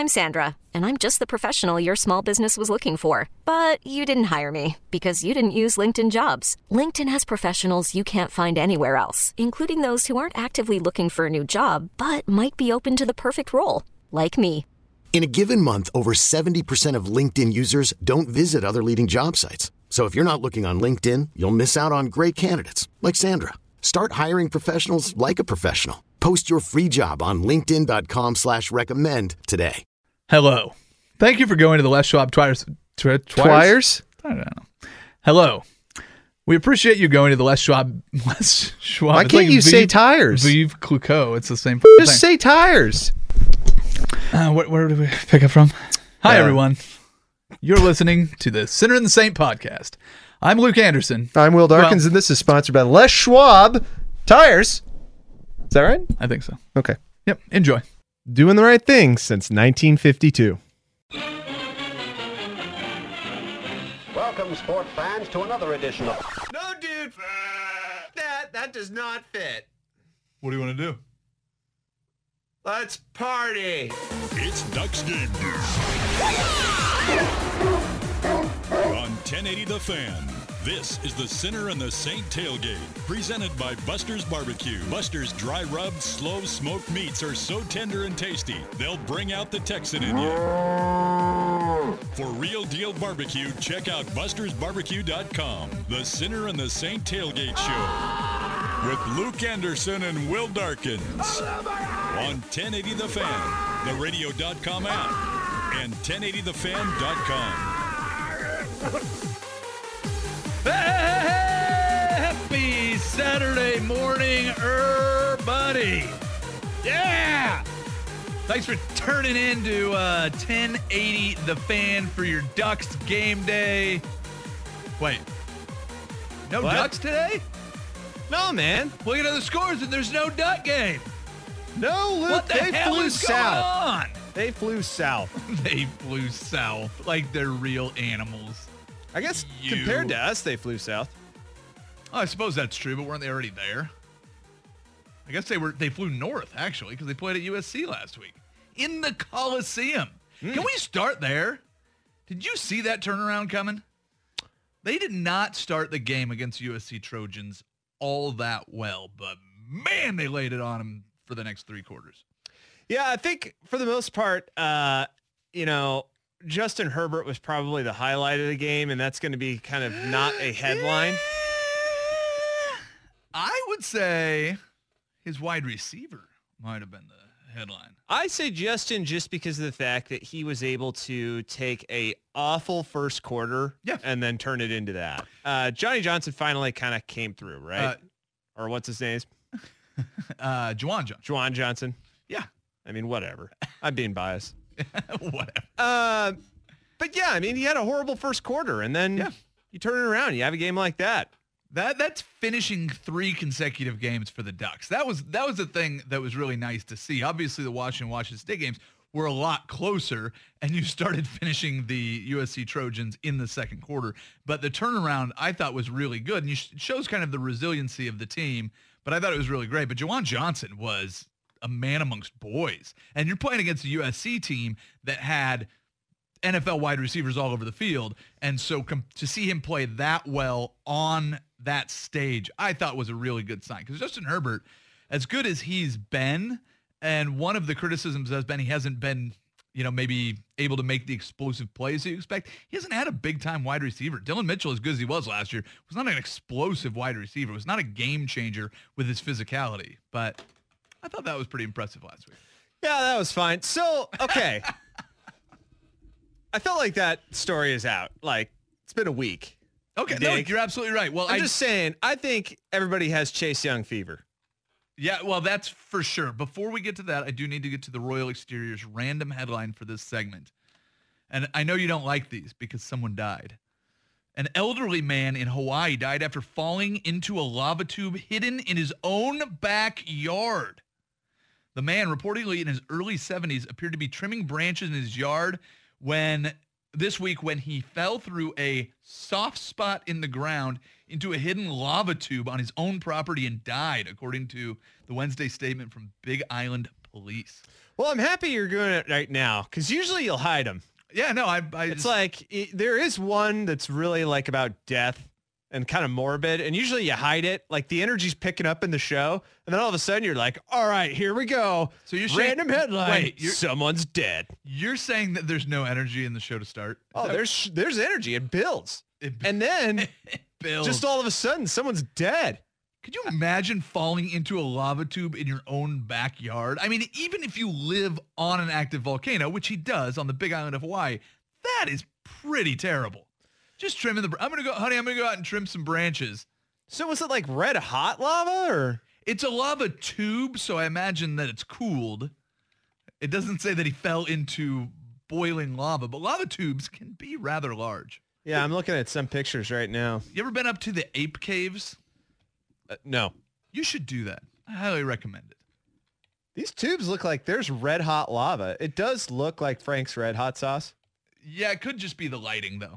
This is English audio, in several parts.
I'm Sandra, and I'm just the professional your small business was looking for. But you didn't hire me because you didn't use LinkedIn Jobs. LinkedIn has professionals you can't find anywhere else, including those who aren't actively looking for a new job, but might be open to the perfect role, like me. In a given month, over 70% of LinkedIn users don't visit other leading job sites. So if you're not looking on LinkedIn, you'll miss out on great candidates like Sandra. Start hiring professionals like a professional. Post your free job on linkedin.com/recommend today. Hello. Thank you for going to the Les Schwab Twires. Twires? I don't know. Hello. We appreciate you going to the Les Schwab. Why can't you say tires? Vive Clicquot. It's the same Just thing. say tires. Where did we pick up from? Hi, everyone. You're listening to the Sinner and the Saint podcast. I'm Luke Anderson. I'm Will Darkins, and this is sponsored by Les Schwab Tires. Is that right? I think so. Okay. Yep. Enjoy. Doing the right thing since 1952. Welcome, sports fans, to another edition of... No, dude. That does not fit. What do you want to do? Let's party. It's Ducks Game Day. On 1080 The Fan, this is the Sinner and the Saint Tailgate, presented by Buster's Barbecue. Buster's dry rubbed, slow smoked meats are so tender and tasty, they'll bring out the Texan in you. For real deal barbecue, check out bustersbarbecue.com. The Sinner and the Saint Tailgate Show with Luke Anderson and Will Darkins on 1080 The Fan, the radio.com app, and 1080thefan.com. Happy Saturday morning, buddy. Yeah. Thanks for turning in to 1080 The Fan for your Ducks game day. Wait. No What? Ducks today? No, man. Looking at the scores and there's no Duck game. No, Luke. What the they hell flew is south. going on? They flew south. They flew south like they're real animals. I guess You. compared to us, they flew south. Oh, I suppose that's true, but weren't they already there? I guess they flew north, actually, because they played at USC last week. In the Coliseum. Can we start there? Did you see that turnaround coming? They did not start the game against USC Trojans all that well, but man, they laid it on them for the next three quarters. Yeah, I think for the most part, Justin Herbert was probably the highlight of the game, and that's going to be kind of not a headline. I would say his wide receiver might have been the headline. I say Justin just because of the fact that he was able to take a awful first quarter and then turn it into that. Johnny Johnson finally kind of came through, right? Or what's his name? Juwan Johnson. Juwan Johnson. Yeah. I mean, whatever. I'm being biased. Whatever. But yeah, I mean, he had a horrible first quarter, and then you turn it around. You have a game like that. That's finishing 3 consecutive games for the Ducks. That was the thing that was really nice to see. Obviously, the Washington State games were a lot closer, and you started finishing the USC Trojans in the second quarter. But the turnaround, I thought, was really good, and it shows kind of the resiliency of the team. But I thought it was really great. But Juwan Johnson was a man amongst boys. And you're playing against a USC team that had NFL wide receivers all over the field. And so to see him play that well on that stage, I thought was a really good sign. Because Justin Herbert, as good as he's been, and one of the criticisms has been he hasn't been, maybe able to make the explosive plays you expect. He hasn't had a big-time wide receiver. Dillon Mitchell, as good as he was last year, was not an explosive wide receiver. Was not a game changer with his physicality. But I thought that was pretty impressive last week. Yeah, that was fine. So, okay. I felt like that story is out. Like, it's been a week. Okay, no, you're absolutely right. Well, I'm just saying, I think everybody has Chase Young fever. Yeah, well, that's for sure. Before we get to that, I do need to get to the Royal Exteriors random headline for this segment. And I know you don't like these because someone died. An elderly man in Hawaii died after falling into a lava tube hidden in his own backyard. The man, reportedly in his early 70s, appeared to be trimming branches in his yard this week when he fell through a soft spot in the ground into a hidden lava tube on his own property and died, according to the Wednesday statement from Big Island police. Well, I'm happy you're doing it right now because usually you'll hide them. Yeah, no, it's like there is one that's really like about death and kind of morbid, and usually you hide it. Like the energy's picking up in the show, and then all of a sudden you're like, all right, here we go. So you're random headline. Wait, someone's dead. You're saying that there's no energy in the show to start? There's energy. It builds. And then builds. Just all of a sudden someone's dead. Could you imagine falling into a lava tube in your own backyard? I mean, even if you live on an active volcano, which he does on the Big Island of Hawaii, that is pretty terrible. Just trimming I'm going to go out and trim some branches. So was it like red hot lava or? It's a lava tube, so I imagine that it's cooled. It doesn't say that he fell into boiling lava, but lava tubes can be rather large. Yeah, I'm looking at some pictures right now. You ever been up to the ape caves? No. You should do that. I highly recommend it. These tubes look like there's red hot lava. It does look like Frank's Red Hot Sauce. Yeah, it could just be the lighting, though.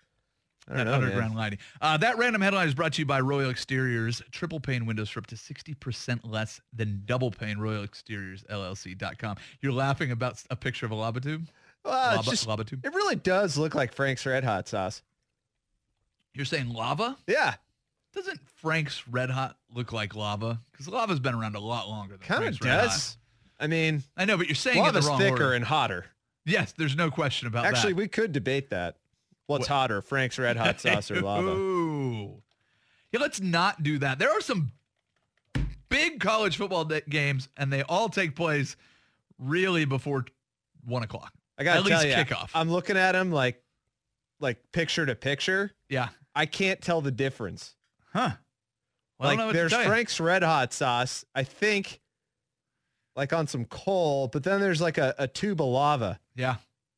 I don't know, underground lighting. That random headline is brought to you by Royal Exteriors. Triple pane windows for up to 60% less than double pane. Royal Exteriors, LLC.com. You're laughing about a picture of a lava tube? Well, lava tube? It really does look like Frank's Red Hot Sauce. You're saying lava? Yeah. Doesn't Frank's Red Hot look like lava? Because lava's been around a lot longer than Frank's Red Hot. Kind of does. I mean, I know, but you're saying it the wrong thicker order. And hotter. Yes, there's no question about that. Actually, we could debate that. What's hotter, Frank's Red Hot Sauce or lava? Ooh. Yeah, let's not do that. There are some big college football games, and they all take place really before 1 o'clock. I got to tell you, kickoff. I'm looking at them like picture to picture. Yeah. I can't tell the difference. Huh. Well, like there's Frank's Red Hot Sauce, I think, like on some coal, but then there's like a tube of lava. Yeah.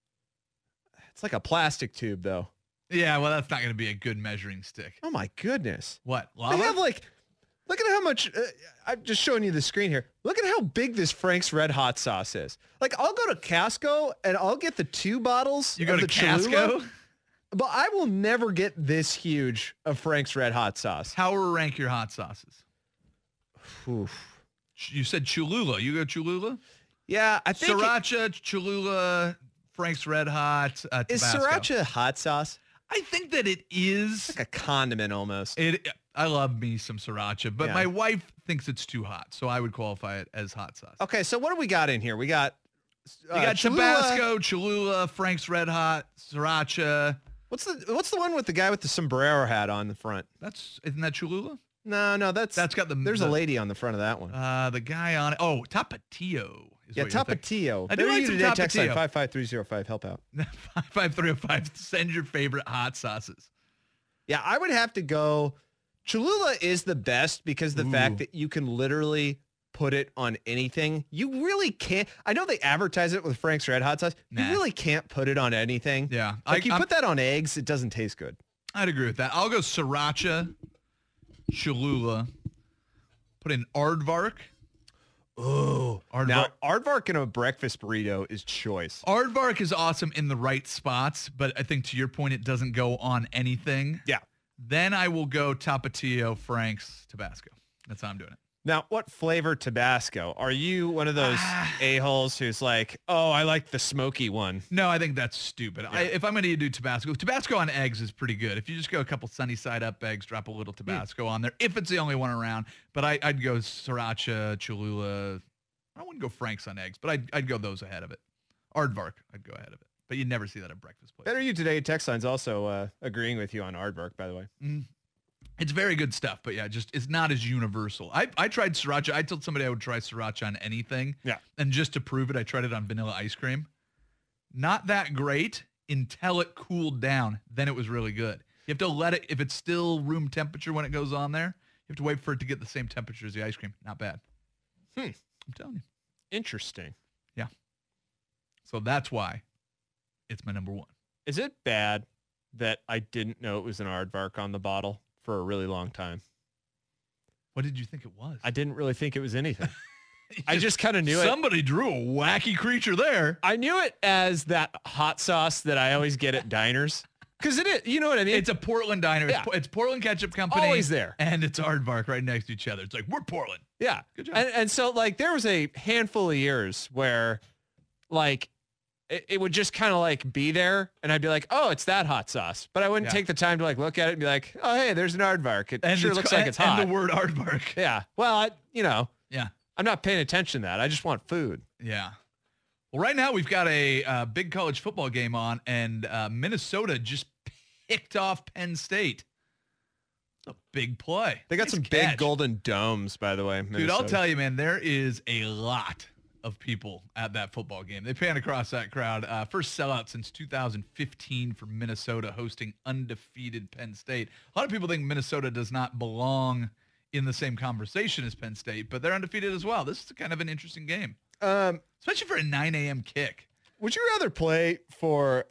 It's like a plastic tube, though. Yeah, well, that's not going to be a good measuring stick. Oh, my goodness. What, lava? They have look at how much, I'm just showing you the screen here. Look at how big this Frank's Red Hot Sauce is. Like, I'll go to Casco, and I'll get the 2 bottles. You go to Casco? But I will never get this huge of Frank's Red Hot Sauce. How will rank your hot sauces? Oof. You said Cholula. You go Cholula? Yeah, I think Sriracha, Cholula, Frank's Red Hot, Tabasco. Is Sriracha hot sauce? I think that it is. It's like a condiment almost. I love me some Sriracha, but my wife thinks it's too hot, so I would qualify it as hot sauce. Okay, so what do we got in here? We got Tabasco, Cholula, Frank's Red Hot, Sriracha. What's the one with the guy with the sombrero hat on the front? Isn't that Cholula? No, that's got the. There's a lady on the front of that one. The guy on it. Oh, Tapatio. Yeah, Tapatio. I do like some Tapatio. Text line 55305. Help out. 55305. Send your favorite hot sauces. Yeah, I would have to go. Cholula is the best because the fact that you can literally put it on anything. You really can't. I know they advertise it with Frank's Red Hot Sauce. You really can't put it on anything. Yeah. Like you put that on eggs, it doesn't taste good. I'd agree with that. I'll go Sriracha, Cholula, put in Aardvark. Oh, now Aardvark in a breakfast burrito is choice. Aardvark is awesome in the right spots, but I think to your point, it doesn't go on anything. Yeah. Then I will go Tapatio, Frank's, Tabasco. That's how I'm doing it. Now, what flavor Tabasco? Are you one of those a-holes who's like, oh, I like the smoky one? No, I think that's stupid. Yeah. If I'm going to do Tabasco on eggs is pretty good. If you just go a couple sunny side up eggs, drop a little Tabasco on there, if it's the only one around. But I'd go Sriracha, Cholula. I wouldn't go Frank's on eggs, but I'd go those ahead of it. Aardvark, I'd go ahead of it. But you'd never see that at breakfast place. Better You Today text line's also agreeing with you on Aardvark, by the way. Mm. It's very good stuff, but yeah, just it's not as universal. I tried Sriracha. I told somebody I would try Sriracha on anything. Yeah. And just to prove it, I tried it on vanilla ice cream. Not that great until it cooled down. Then it was really good. You have to let it, if it's still room temperature when it goes on there, you have to wait for it to get the same temperature as the ice cream. Not bad. I'm telling you. Interesting. Yeah. So that's why it's my number one. Is it bad that I didn't know it was an Aardvark on the bottle for a really long time? What did you think it was? I didn't really think it was anything. I just kind of knew it. Somebody drew a wacky creature there. I knew it as that hot sauce that I always get at diners. Because it is, you know what I mean? It's a Portland diner. Yeah. It's Portland Ketchup Company. Always there. And it's Aardvark right next to each other. It's like, we're Portland. Yeah. Good job. And so like there was a handful of years where like it would just kind of like be there and I'd be like, oh, it's that hot sauce. But I wouldn't take the time to like look at it and be like, oh, hey, there's an Aardvark. It sure looks like it's hot. And the word Aardvark. Yeah. Well, Yeah. I'm not paying attention to that. I just want food. Yeah. Well, right now we've got a big college football game on, and Minnesota just picked off Penn State. A big play. They got some big golden domes, by the way. Minnesota. Dude, I'll tell you, man, there is a lot of people at that football game. They pan across that crowd. First sellout since 2015 for Minnesota hosting undefeated Penn State. A lot of people think Minnesota does not belong in the same conversation as Penn State, but they're undefeated as well. This is kind of an interesting game, especially for a 9 a.m. kick. Would you rather play for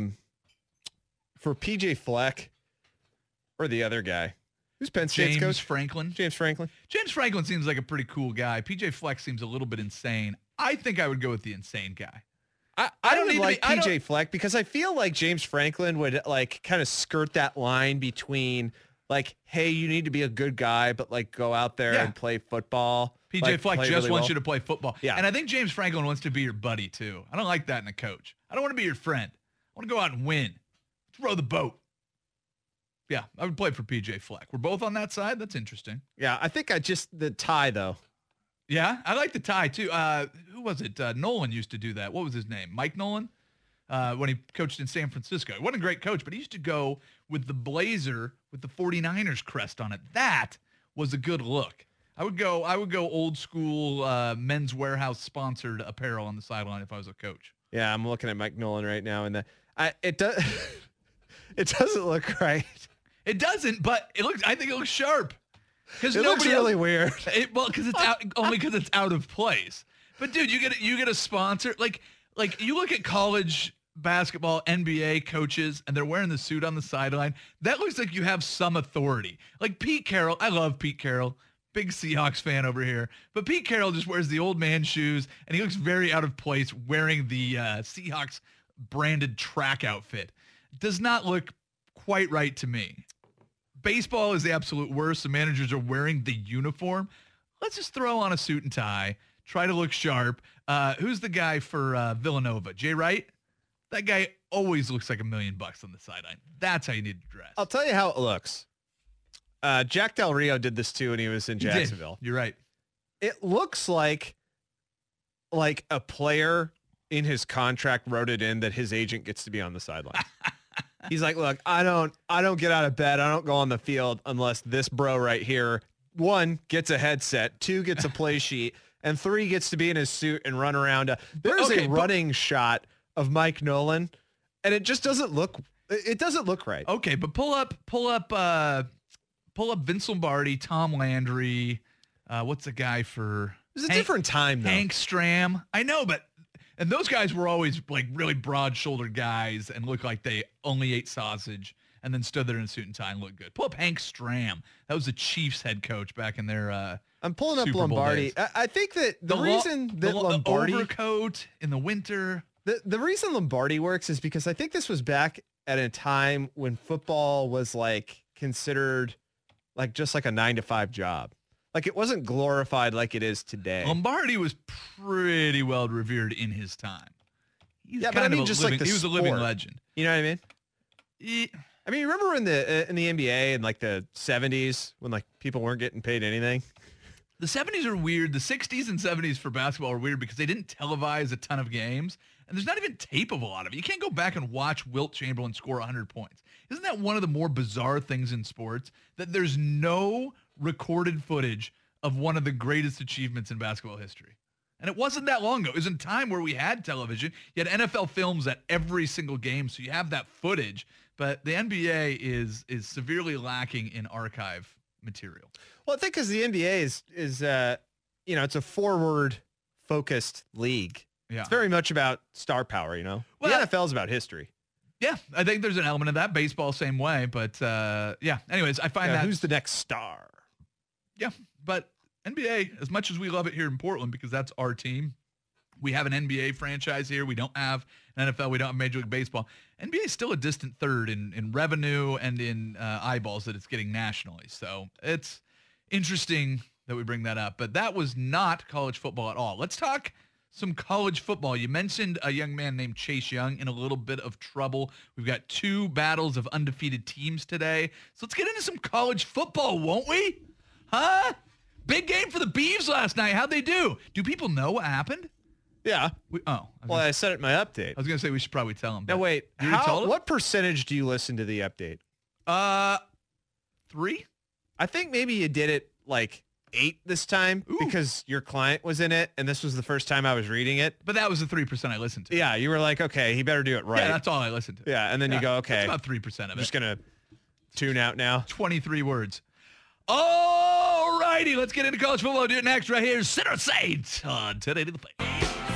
PJ Fleck or the other guy? Who's Penn State's coach? James Franklin. James Franklin. James Franklin seems like a pretty cool guy. PJ Fleck seems a little bit insane. I think I would go with the insane guy. I don't like PJ Fleck because I feel like James Franklin would like kind of skirt that line between like, hey, you need to be a good guy, but like go out there and play football. PJ Fleck just wants you to play football. Yeah. And I think James Franklin wants to be your buddy too. I don't like that in a coach. I don't want to be your friend. I want to go out and win. Let's row the boat. Yeah, I would play for PJ Fleck. We're both on that side. That's interesting. Yeah, I think the tie though. Yeah, I like the tie too. Who was it? Nolan used to do that. What was his name? Mike Nolan? When he coached in San Francisco. He wasn't a great coach, but he used to go with the blazer with the 49ers crest on it. That was a good look. I would go old school Men's Warehouse sponsored apparel on the sideline if I was a coach. Yeah, I'm looking at Mike Nolan right now, and it does it doesn't look right. It doesn't, but I think it looks sharp. Because it looks really weird. Because it's only because it's out of place. But dude, you get a sponsor like you look at college basketball NBA coaches and they're wearing the suit on the sideline. That looks like you have some authority. Like Pete Carroll, I love Pete Carroll, big Seahawks fan over here. But Pete Carroll just wears the old man shoes and he looks very out of place wearing the Seahawks branded track outfit. Does not look quite right to me. Baseball is the absolute worst. The managers are wearing the uniform. Let's just throw on a suit and tie. Try to look sharp. Who's the guy for Villanova? Jay Wright? That guy always looks like $1 million on the sideline. That's how you need to dress. I'll tell you how it looks. Jack Del Rio did this too when he was in Jacksonville. You're right. It looks like a player in his contract wrote it in that his agent gets to be on the sideline. He's like, look, I don't get out of bed. I don't go on the field unless this bro right here, 1, gets a headset, 2, gets a play sheet, and 3, gets to be in his suit and run around. There's a running shot of Mike Nolan, and it just doesn't look right. Okay, but pull up Vince Lombardi, Tom Landry. What's the guy for? It was a different time, though. Hank Stram. I know, and those guys were always like really broad-shouldered guys and looked like they only ate sausage and then stood there in a suit and tie and looked good. Pull up Hank Stram. That was the Chiefs head coach back in their I'm pulling up Lombardi. I think that the reason that Lombardi... The overcoat in the winter. The reason Lombardi works is because I think this was back at a time when football was like considered like just like a 9-to-5 job. Like it wasn't glorified like it is today. Lombardi was pretty well revered in his time. He was a living legend. You know what I mean? I mean, remember in the NBA in like the 70s when like people weren't getting paid anything? The 70s are weird. The 60s and 70s for basketball are weird because they didn't televise a ton of games. And there's not even tape of a lot of it. You can't go back and watch Wilt Chamberlain score 100 points. Isn't that one of the more bizarre things in sports? That there's no recorded footage of one of the greatest achievements in basketball history. And it wasn't that long ago. It was in a time where we had television. You had NFL films at every single game, so you have that footage. But the NBA is severely lacking in archive material. Well, I think because the NBA is it's a forward-focused league. Yeah. It's very much about star power, you know? Well, the NFL is about history. Yeah, I think there's an element of that. Baseball, same way. But, yeah, anyways, I find that... Who's the next star? Yeah, but NBA, as much as we love it here in Portland because that's our team, We have an NBA franchise here. We don't have an NFL. We don't have Major League Baseball. NBA is still a distant third in revenue and in eyeballs that it's getting nationally. So it's interesting that we bring that up. But that was not college football at all. Let's talk some college football. You mentioned a young man named Chase Young in a little bit of trouble. We've got 2 battles of undefeated teams today. So let's get into some college football, won't we? Huh? Big game for the Beavs last night. How'd they do? Do people know what happened? Yeah. I said it in my update. I was going to say we should probably tell them. Now, wait. What percentage do you listen to the update? 3? I think maybe you did it like 8 this time because your client was in it, and this was the first time I was reading it. But that was the 3% I listened to. Yeah, you were like, okay, he better do it right. Yeah, that's all I listened to. Yeah, and then you go, okay. That's about 3% of it. I'm just going to tune out now. 23 words. All righty, let's get into college football. Do it next right here. Center Saints on 1080 The Fan.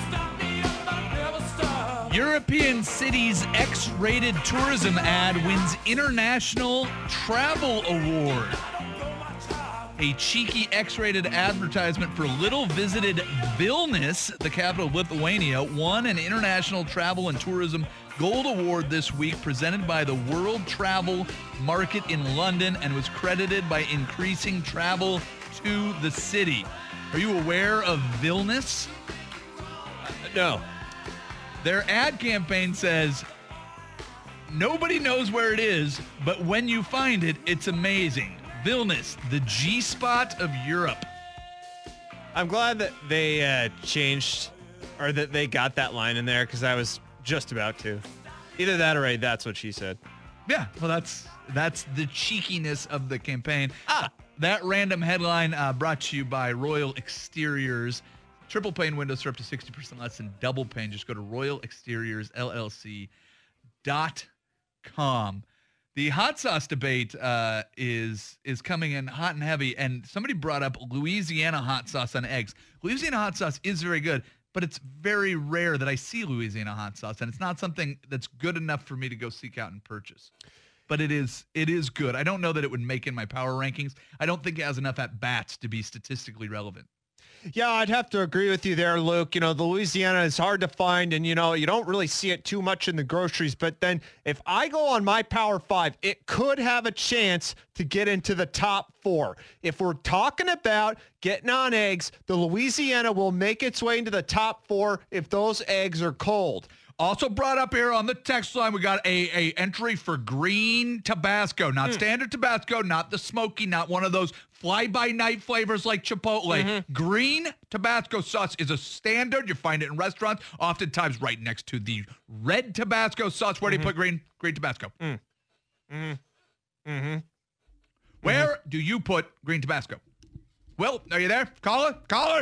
European City's X-rated tourism ad wins International Travel Award. A cheeky X-rated advertisement for little visited Vilnius, the capital of Lithuania, won an International Travel and Tourism Gold Award this week, presented by the World Travel Market in London, and was credited by increasing travel to the city. Are you aware of Vilnius? No. Their ad campaign says, nobody knows where it is, but when you find it, it's amazing. Vilnius, the G-spot of Europe. I'm glad that they changed, or that they got that line in there, because I was just about to. Either that or that's what she said. Yeah, well, that's the cheekiness of the campaign. That random headline brought to you by Royal Exteriors. Triple pane windows are up to 60% less than double pane. Just go to royalexteriorsllc.com. The hot sauce debate is coming in hot and heavy, and somebody brought up Louisiana hot sauce on eggs. Louisiana hot sauce is very good, but it's very rare that I see Louisiana hot sauce, and it's not something that's good enough for me to go seek out and purchase. But it is good. I don't know that it would make in my power rankings. I don't think it has enough at-bats to be statistically relevant. Yeah, I'd have to agree with you there, Luke. The Louisiana is hard to find, and, you don't really see it too much in the groceries. But then if I go on my Power 5, it could have a chance to get into the top 4. If we're talking about getting on eggs, the Louisiana will make its way into the top 4 if those eggs are cold. Also brought up here on the text line, we got a entry for green Tabasco, not standard Tabasco, not the smoky, not one of those fly-by-night flavors like Chipotle. Green Tabasco sauce is a standard. You find it in restaurants, oftentimes right next to the red Tabasco sauce. Where do you put green Tabasco? Where do you put green Tabasco? Will, are you there? Caller?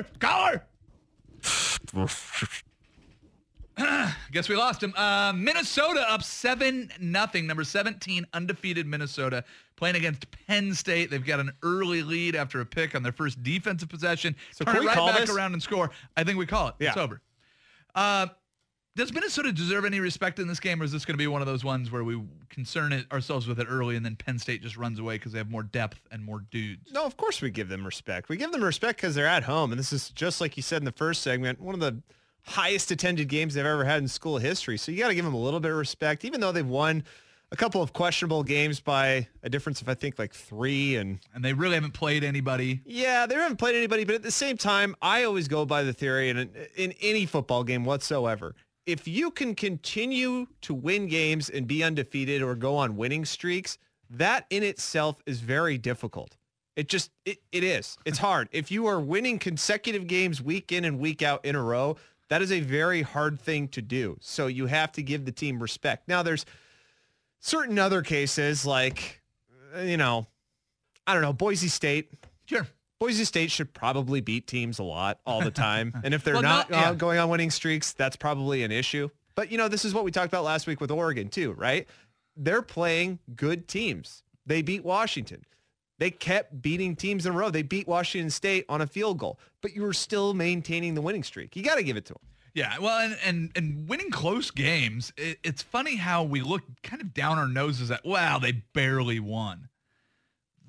Guess we lost him. Minnesota up 7-0. Number 17, undefeated Minnesota, playing against Penn State. They've got an early lead after a pick on their first defensive possession. So turn it right back this? around and score. I think we call it. Yeah. It's over. Does Minnesota deserve any respect in this game, or is this going to be one of those ones where we concern ourselves with it early and then Penn State just runs away because they have more depth and more dudes? No, of course we give them respect. We give them respect because they're at home, and this is, just like you said in the first segment, one of the highest attended games they've ever had in school history. So you got to give them a little bit of respect, even though they've won a couple of questionable games by a difference of, I think, like 3. And they really haven't played anybody. Yeah, they haven't played anybody. But at the same time, I always go by the theory in any football game whatsoever, if you can continue to win games and be undefeated or go on winning streaks, that in itself is very difficult. It is. It's hard. If you are winning consecutive games week in and week out in a row, that is a very hard thing to do. So you have to give the team respect. Now, there's certain other cases like, I don't know, Boise State. Sure. Boise State should probably beat teams a lot all the time. And if they're going on winning streaks, that's probably an issue. But, this is what we talked about last week with Oregon too, right? They're playing good teams. They beat Washington. They kept beating teams in a row. They beat Washington State on a field goal, but you were still maintaining the winning streak. You got to give it to them. Yeah, well, and winning close games, it's funny how we look kind of down our noses at, wow, they barely won.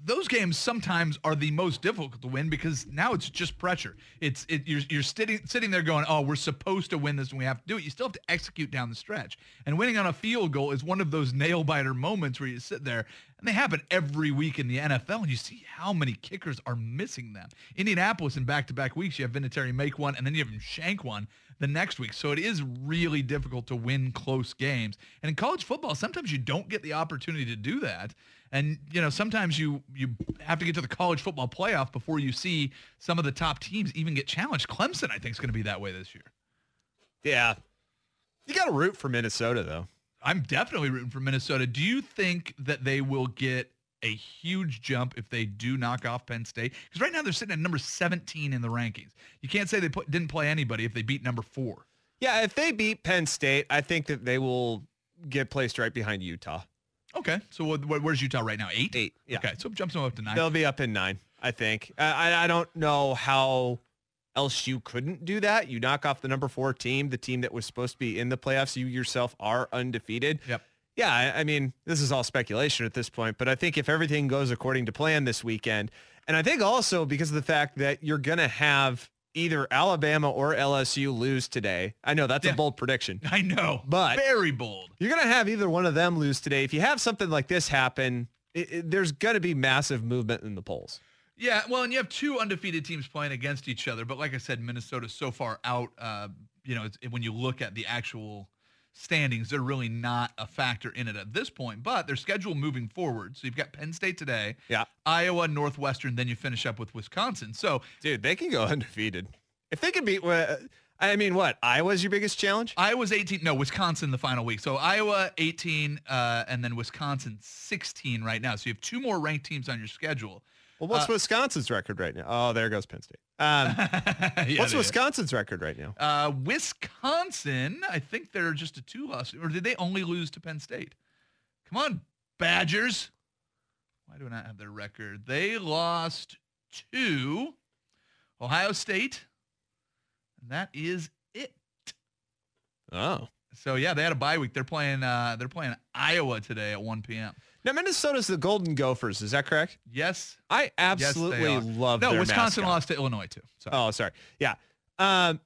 those games sometimes are the most difficult to win because now it's just pressure. You're sitting there going, oh, we're supposed to win this and we have to do it. You still have to execute down the stretch. And winning on a field goal is one of those nail-biter moments where you sit there, and they happen every week in the NFL, and you see how many kickers are missing them. Indianapolis in back-to-back weeks, you have Vinatieri make one, and then you have him shank one the next week. So it is really difficult to win close games. And in college football, sometimes you don't get the opportunity to do that. And, sometimes you have to get to the college football playoff before you see some of the top teams even get challenged. Clemson, I think, is going to be that way this year. Yeah. You got to root for Minnesota, though. I'm definitely rooting for Minnesota. Do you think that they will get a huge jump if they do knock off Penn State? Because right now they're sitting at number 17 in the rankings. You can't say they didn't play anybody if they beat number 4. Yeah, if they beat Penn State, I think that they will get placed right behind Utah. Okay, so where's Utah right now? 8? 8, yeah. Okay, so it jumps them up to 9. They'll be up in 9, I think. I don't know how else you couldn't do that. You knock off the number 4 team, the team that was supposed to be in the playoffs. You yourself are undefeated. Yep. Yeah, I mean, this is all speculation at this point, but I think if everything goes according to plan this weekend, and I think also because of the fact that you're going to have either Alabama or LSU lose today. I know that's a bold prediction. I know, but very bold. You're going to have either one of them lose today. If you have something like this happen, there's going to be massive movement in the polls. Yeah, well, and you have 2 undefeated teams playing against each other. But like I said, Minnesota's so far out, when you look at the actual standings, they're really not a factor in it at this point. But their schedule moving forward. So you've got Penn State today, Iowa, Northwestern, then you finish up with Wisconsin. So, dude, they can go undefeated. If they can beat, Iowa's your biggest challenge? Iowa's 18. No, Wisconsin the final week. So Iowa 18, and then Wisconsin 16 right now. So you have 2 more ranked teams on your schedule. Well, what's Wisconsin's record right now? Oh, there goes Penn State. What's Wisconsin's record right now? Wisconsin, I think they're just a 2-loss. Or did they only lose to Penn State? Come on, Badgers. Why do I not have their record? They lost to Ohio State, and that is it. Oh. So, yeah, they had a bye week. They're playing Iowa today at 1 p.m. Now, Minnesota's the Golden Gophers. Is that correct? Yes. I absolutely love their Wisconsin mascot. lost to Illinois, too. Sorry. Oh, sorry. Yeah. I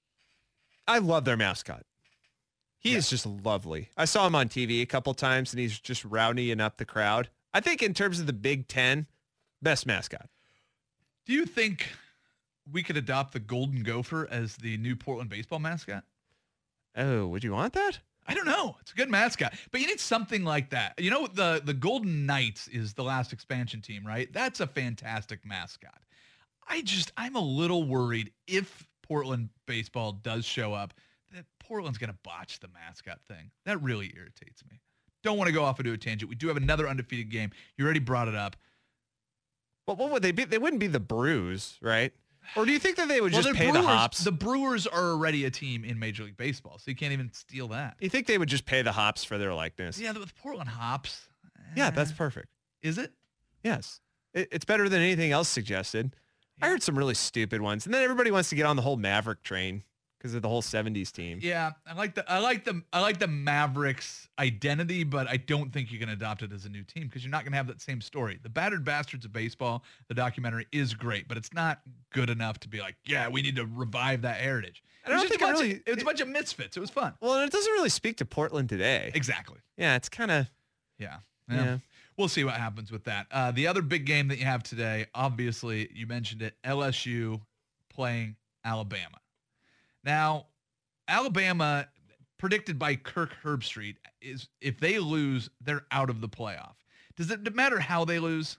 love their mascot. He is just lovely. I saw him on TV a couple times, and he's just rowdying up the crowd. I think in terms of the Big Ten, best mascot. Do you think we could adopt the Golden Gopher as the new Portland baseball mascot? Oh, would you want that? I don't know. It's a good mascot, but you need something like that. The Golden Knights is the last expansion team, right? That's a fantastic mascot. I'm a little worried if Portland baseball does show up that Portland's going to botch the mascot thing. That really irritates me. Don't want to go off into a tangent. We do have another undefeated game. You already brought it up. But what would they be? They wouldn't be the Brews, right? Or do you think that they would just pay the Hops? The Brewers are already a team in Major League Baseball, so you can't even steal that. You think they would just pay the Hops for their likeness? Yeah, with Portland Hops. Yeah, that's perfect. Is it? Yes. It's better than anything else suggested. Yeah. I heard some really stupid ones, and then everybody wants to get on the whole Maverick train because of the whole 70s team. Yeah, I like the Mavericks identity, but I don't think you can adopt it as a new team because you're not going to have that same story. The Battered Bastards of Baseball, the documentary, is great, but it's not good enough to be like, yeah, we need to revive that heritage. It was a bunch of misfits. It was fun. Well, and it doesn't really speak to Portland today. Exactly. Yeah, it's kind of... Yeah. We'll see what happens with that. The other big game that you have today, obviously, you mentioned it, LSU playing Alabama. Now, Alabama, predicted by Kirk Herbstreit, is if they lose, they're out of the playoff. Does it matter how they lose?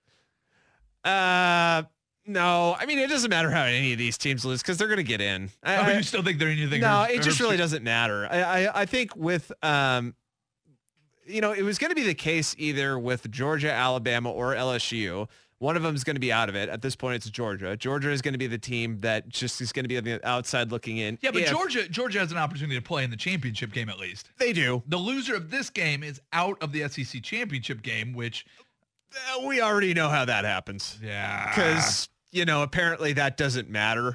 No. I mean, it doesn't matter how any of these teams lose because they're going to get in. But you still think they're anything? No, it just really doesn't matter. I think with, it was going to be the case either with Georgia, Alabama, or LSU. One of them is going to be out of it. At this point, it's Georgia. Georgia is going to be the team that just is going to be on the outside looking in. Yeah, but Georgia has an opportunity to play in the championship game at least. They do. The loser of this game is out of the SEC championship game, which... we already know how that happens. Yeah. Because, apparently that doesn't matter.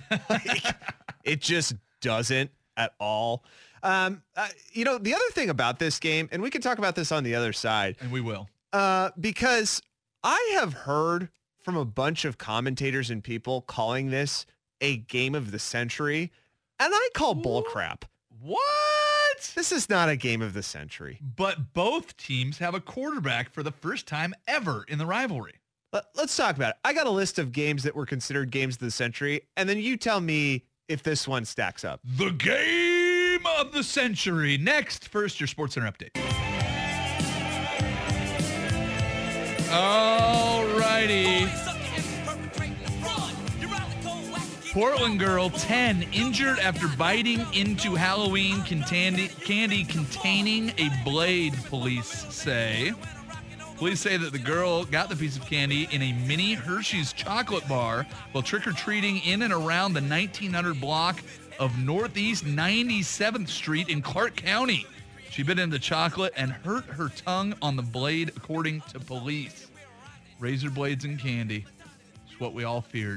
It just doesn't at all. The other thing about this game, and we can talk about this on the other side. And we will. Because... I have heard from a bunch of commentators and people calling this a game of the century, and I call bullcrap. What? This is not a game of the century. But both teams have a quarterback for the first time ever in the rivalry. Let's talk about it. I got a list of games that were considered games of the century, and then you tell me if this one stacks up. The game of the century. Next, first, your SportsCenter update. All righty. Portland girl 10 injured after biting into Halloween candy containing a blade, police say. Police say that the girl got the piece of candy in a mini Hershey's chocolate bar while trick-or-treating in and around the 1900 block of Northeast 97th Street in Clark County. She bit into chocolate and hurt her tongue on the blade, according to police. Razor blades and candy. It's what we all feared.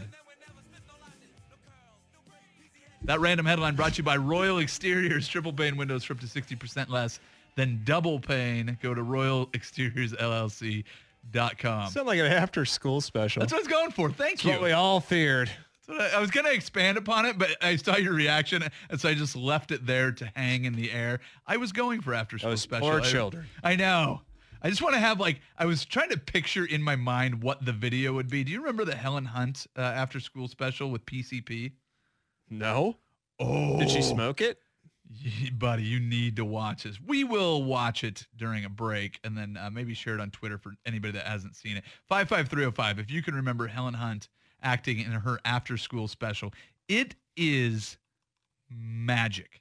That random headline brought to you by Royal Exteriors. Triple pane windows for up to 60% less than double pane. Go to royalexteriorsllc.com. Sound like an after-school special. That's what I was going for. Thank you. That's what we all feared. I was going to expand upon it, but I saw your reaction, and so I just left it there to hang in the air. I was going for after-school special. Poor children. I know. I just want to have, I was trying to picture in my mind what the video would be. Do you remember the Helen Hunt after-school special with PCP? No. Oh. Did she smoke it? Buddy, you need to watch this. We will watch it during a break and then maybe share it on Twitter for anybody that hasn't seen it. 55305, if you can remember Helen Hunt acting in her after-school special. It is magic.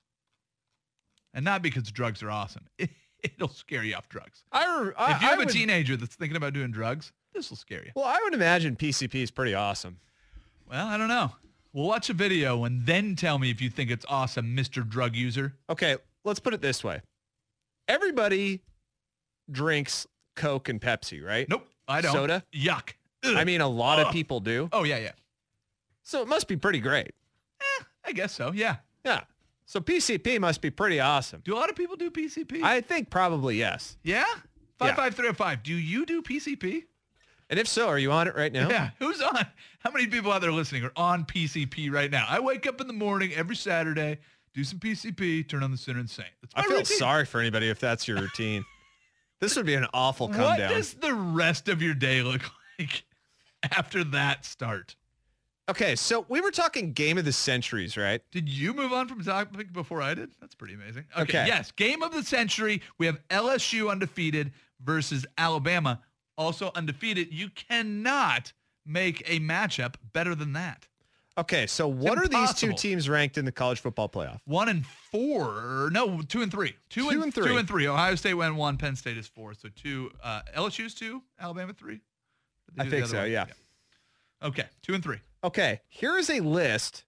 And not because drugs are awesome. It'll scare you off drugs. If you have a teenager that's thinking about doing drugs, this will scare you. Well, I would imagine PCP is pretty awesome. Well, I don't know. We'll watch a video and then tell me if you think it's awesome, Mr. Drug User. Okay, let's put it this way. Everybody drinks Coke and Pepsi, right? Nope, I don't. Soda? Yuck. Ugh. I mean, a lot of people do. Oh, yeah. So it must be pretty great. I guess so, yeah. Yeah. So PCP must be pretty awesome. Do a lot of people do PCP? I think probably yes. Yeah? 55305. Do you do PCP? And if so, are you on it right now? Yeah. Who's on? How many people out there listening are on PCP right now? I wake up in the morning every Saturday, do some PCP, turn on the Sinner and Saint. That's my I feel routine. sorry for anybody if that's your routine. This would be an awful come What down. does the rest of your day look like after that start? Okay, so we were talking game of the centuries, right? Did you move on from the topic before I did? That's pretty amazing. Okay. Yes, game of the century. We have LSU undefeated versus Alabama also undefeated. You cannot make a matchup better than that. Okay, so what are these two teams ranked in the college football playoff? 1 and 4. No, 2 and 3. 2 and 3. 2 and 3. Ohio State went 1. Penn State is 4. So 2. LSU's 2. Alabama 3. I think so. Yeah. Okay. 2 and 3. Okay. Here is a list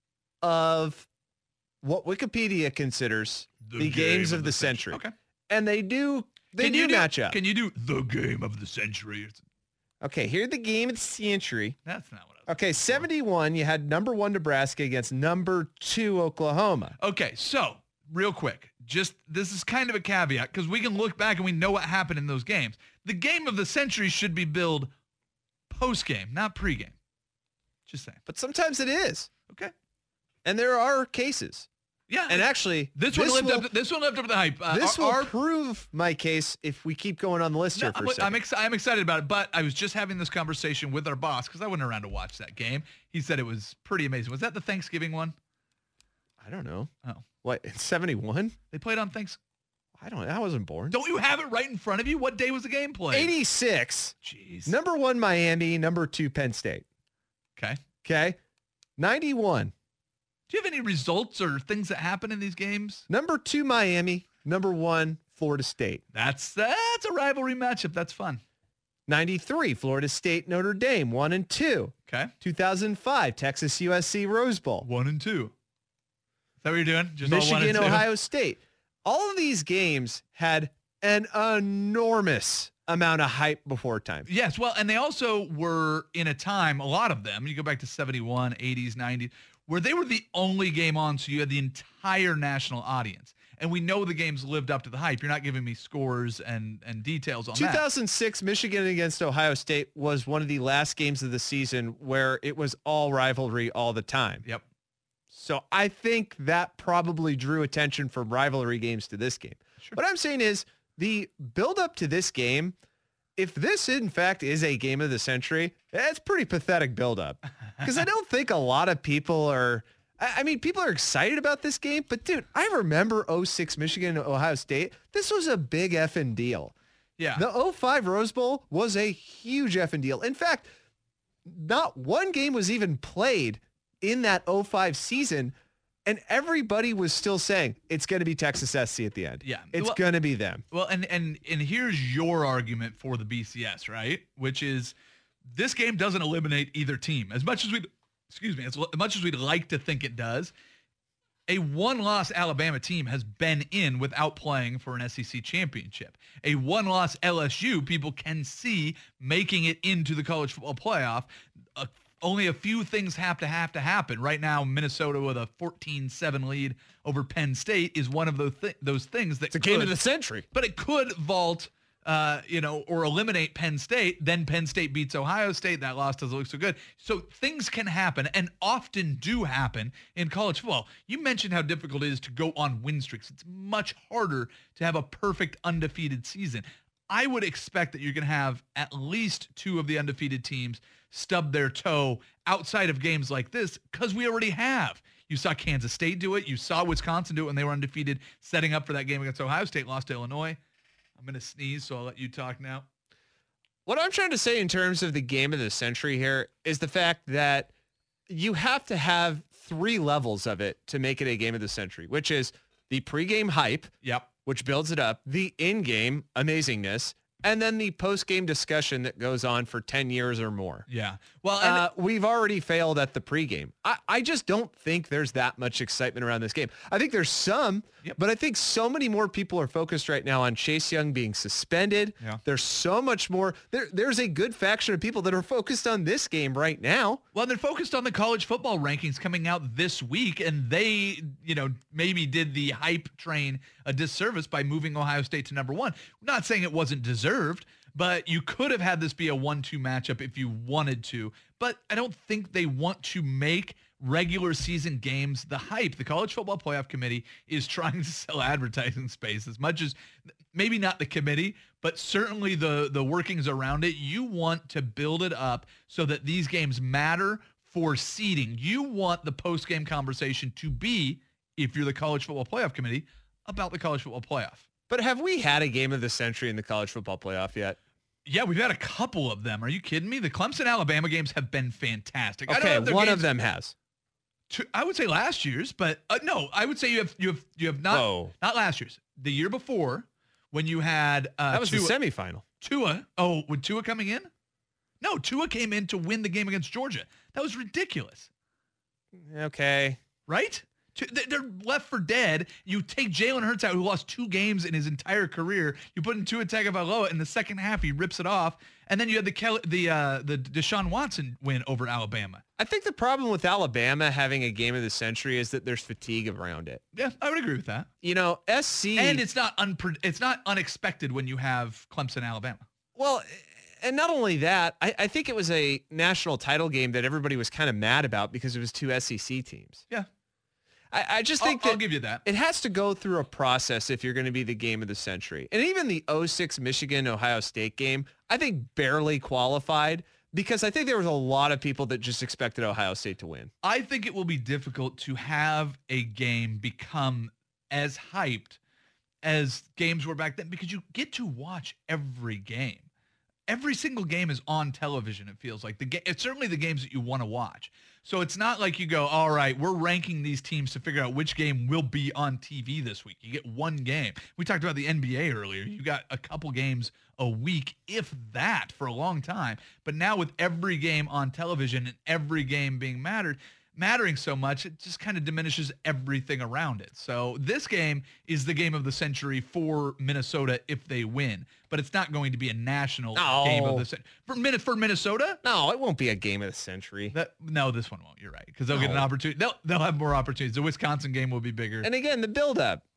of what Wikipedia considers the games of the century. Okay. And they do match up. Can you do the game of the century? Okay, here's the game of the century. That's not what I was Okay, 71, you had number 1 Nebraska against number 2 Oklahoma. Okay, so real quick, this is kind of a caveat because we can look back and we know what happened in those games. The game of the century should be billed post-game, not pre-game. Just saying. But sometimes it is. Okay. And there are cases. Yeah. And actually, this one lived up to the hype. This will prove my case if we keep going on the list here for a second. I'm excited about it, but I was just having this conversation with our boss because I wasn't around to watch that game. He said it was pretty amazing. Was that the Thanksgiving one? I don't know. Oh. What, it's 71? They played on Thanksgiving. I don't know. I wasn't born. Don't you have it right in front of you? What day was the game played? 86. Jeez. Number 1 Miami, number 2 Penn State. Okay. 91. Do you have any results or things that happen in these games? Number 2 Miami, number 1 Florida State. That's a rivalry matchup. That's fun. 93 Florida State Notre Dame, 1 and 2. Okay. 2005 Texas USC Rose Bowl. 1 and 2. Is that what you're doing? Just Michigan Ohio State. All of these games had an enormous amount of hype before time. Yes, well, and they also were in a time, a lot of them, you go back to 71, 80s, 90s, where they were the only game on, so you had the entire national audience. and we know the game's lived up to the hype. You're not giving me scores and details on 2006 Michigan against Ohio State was one of the last games of the season where it was all rivalry all the time. Yep. So I think that probably drew attention from rivalry games to this game. Sure. What I'm saying is the build up to this game, if this in fact is a game of the century, it's pretty pathetic build up, because I don't think a lot of people are, I mean, people are excited about this game, but dude, I remember 06 Michigan and Ohio State. This was a big effing deal. Yeah. The 05 Rose Bowl was a huge effing deal. In fact, not one game was even played in that 05 season, and everybody was still saying it's going to be Texas SC at the end. Yeah. It's going to be them. Well, and here's your argument for the BCS, right? Which is this game doesn't eliminate either team. As much as we'd like to think it does, a one-loss Alabama team has been in without playing for an SEC championship. A one-loss LSU, people can see making it into the college football playoff. Only a few things have to happen. Right now, Minnesota with a 14-7 lead over Penn State is one of those things that it's a game of the century. But it could vault, or eliminate Penn State. Then Penn State beats Ohio State. That loss doesn't look so good. So things can happen and often do happen in college football. You mentioned how difficult it is to go on win streaks. It's much harder to have a perfect undefeated season. I would expect that you're going to have at least two of the undefeated teams stub their toe outside of games like this, because we already have. You saw Kansas State do it. You saw Wisconsin do it when they were undefeated, setting up for that game against Ohio State, lost to Illinois. I'm going to sneeze, so I'll let you talk now. What I'm trying to say in terms of the game of the century here is the fact that you have to have three levels of it to make it a game of the century, which is the pregame hype, which builds it up, the in-game amazingness, and then the post-game discussion that goes on for 10 years or more. Yeah. Well, we've already failed at the pregame. I just don't think there's that much excitement around this game. I think there's some, but I think so many more people are focused right now on Chase Young being suspended. Yeah. There's so much more. There's a good faction of people that are focused on this game right now. Well, they're focused on the college football rankings coming out this week, and they, maybe did the hype train a disservice by moving Ohio State to number one. I'm not saying it wasn't deserved, but you could have had this be a 1-2 matchup if you wanted to. But I don't think they want to make regular season games the hype. The College Football Playoff Committee is trying to sell advertising space as much as, maybe not the committee, but certainly the workings around it. You want to build it up so that these games matter for seeding. You want the post-game conversation to be, if you're the College Football Playoff Committee, about the college football playoff. But have we had a game of the century in the college football playoff yet? Yeah, we've had a couple of them. Are you kidding me? The Clemson-Alabama games have been fantastic. Okay, one of them has. I would say last year's, but no, I would say you have not last year's. The year before, when you had that was Tua, the semifinal. Tua. Oh, with Tua coming in? No, Tua came in to win the game against Georgia. That was ridiculous. Okay. Right? They're left for dead. You take Jalen Hurts out, who lost 2 games in his entire career. You put in Tua Tagovailoa in the second half. He rips it off, and then you had the Deshaun Watson win over Alabama. I think the problem with Alabama having a game of the century is that there's fatigue around it. Yeah, I would agree with that. SC, and it's not unexpected when you have Clemson, Alabama. Well, and not only that, I think it was a national title game that everybody was kind of mad about because it was 2 SEC teams. Yeah. I just think that I'll give you that. It has to go through a process if you're going to be the game of the century. And even the 06 Michigan-Ohio State game, I think barely qualified because I think there was a lot of people that just expected Ohio State to win. I think it will be difficult to have a game become as hyped as games were back then because you get to watch every game. Every single game is on television, it feels like. It's certainly the games that you want to watch. So it's not like you go, all right, we're ranking these teams to figure out which game will be on TV this week. You get one game. We talked about the NBA earlier. You got a couple games a week, if that, for a long time. But now with every game on television and every game being mattering so much, it just kind of diminishes everything around it. So this game is the game of the century for Minnesota if they win. But it's not going to be a national game of the century. For Minnesota? No, it won't be a game of the century. No, this one won't. You're right. Because they'll get an opportunity. They'll have more opportunities. The Wisconsin game will be bigger. And again, the buildup.